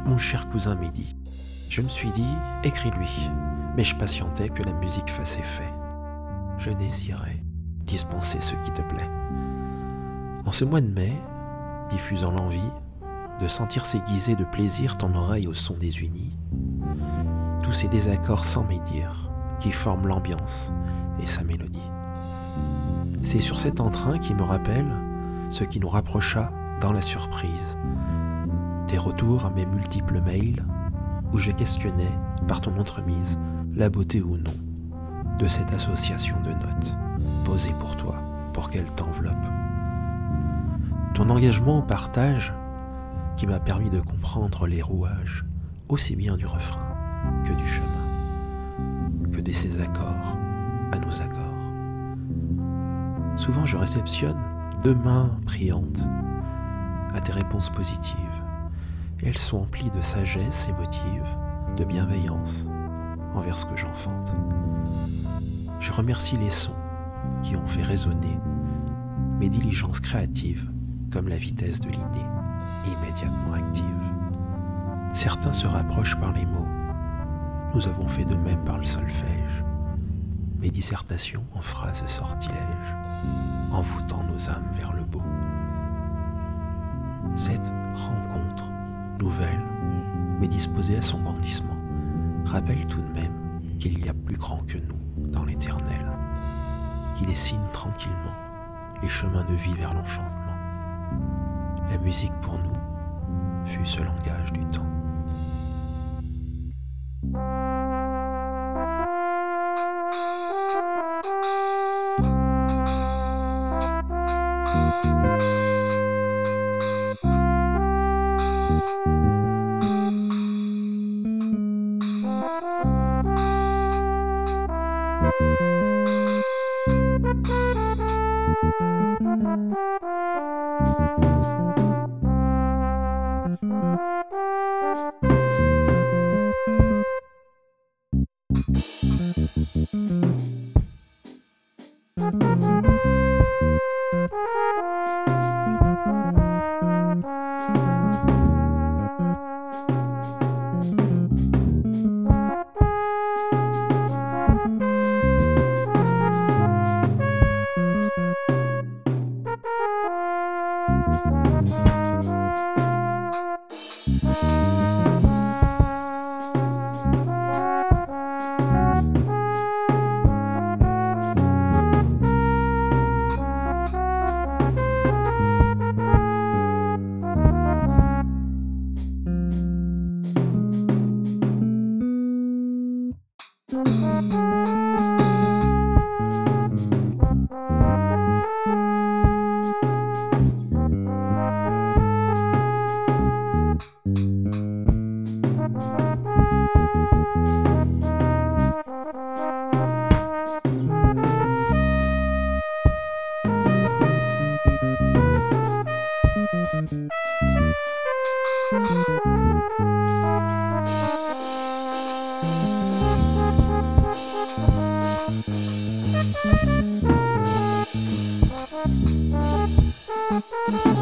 mon cher cousin Mehdi. Je me suis dit, écris-lui, mais je patientais que la musique fasse effet. Je désirais dispenser ce qui te plaît. En ce mois de mai, diffusant l'envie de sentir s'aiguiser de plaisir ton oreille au son des unis, tous ces désaccords sans médire qui forment l'ambiance et sa mélodie. C'est sur cet entrain qui me rappelle ce qui nous rapprocha dans la surprise, tes retours à mes multiples mails où je questionnais par ton entremise la beauté ou non de cette association de notes posée pour toi, pour qu'elle t'enveloppe. Ton engagement au partage qui m'a permis de comprendre les rouages aussi bien du refrain que du chemin, que de ses accords à nos accords. Souvent je réceptionne deux mains priantes à tes réponses positives, et elles sont emplies de sagesse émotive, de bienveillance envers ce que j'enfante. Je remercie les sons qui ont fait résonner mes diligences créatives comme la vitesse de l'idée immédiatement active. Certains se rapprochent par les mots, nous avons fait de même par le solfège, mes dissertations en phrases sortilèges, envoûtant nos âmes vers le beau. Cette rencontre nouvelle, mais disposée à son grandissement, rappelle tout de même qu'il y a plus grand que nous dans l'éternel, qui dessine tranquillement les chemins de vie vers l'enchantement. La musique pour nous fut ce langage du temps. Thank you.